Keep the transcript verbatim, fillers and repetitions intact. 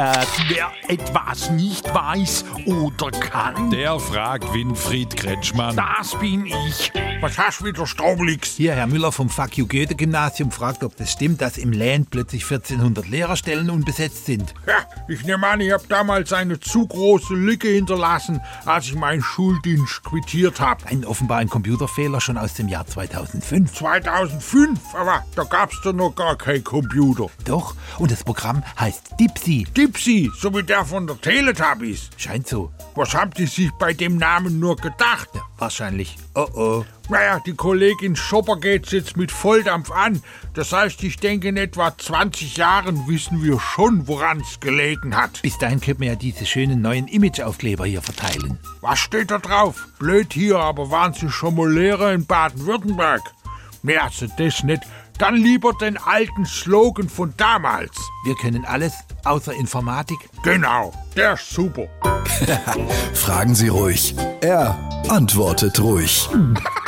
Äh, wer etwas nicht weiß oder kann, Der fragt Winfried Kretschmann. das bin ich. Was hast du wieder, Straublix? Hier, Herr Müller vom Fuck You Goethe-Gymnasium fragt, ob das stimmt, dass im Land plötzlich vierzehnhundert Lehrerstellen unbesetzt sind. Ja, ich nehme an, ich habe damals eine zu große Lücke hinterlassen, als ich meinen Schuldienst quittiert habe. Ein offenbar ein Computerfehler schon aus dem Jahr zweitausendfünf. zweitausendfünf, aber da gab's doch noch gar kein Computer. Doch, und das Programm heißt Dipsy. Dipsy, so wie der von der Teletubbies. Scheint so. Was haben die sich bei dem Namen nur gedacht? Ja, wahrscheinlich. Oh oh. Naja, die Kollegin Schopper geht's jetzt mit Volldampf an. Das heißt, ich denke, in etwa zwanzig Jahren wissen wir schon, woran's gelegen hat. Bis dahin könnten wir ja diese schönen neuen Imageaufkleber hier verteilen. Was steht da drauf? Blöd hier, aber waren Sie schon mal Lehrer in Baden-Württemberg? Nee, also das nicht. Dann lieber den alten Slogan von damals. Wir können alles außer Informatik. Genau, der ist super. Fragen Sie ruhig. Er antwortet ruhig.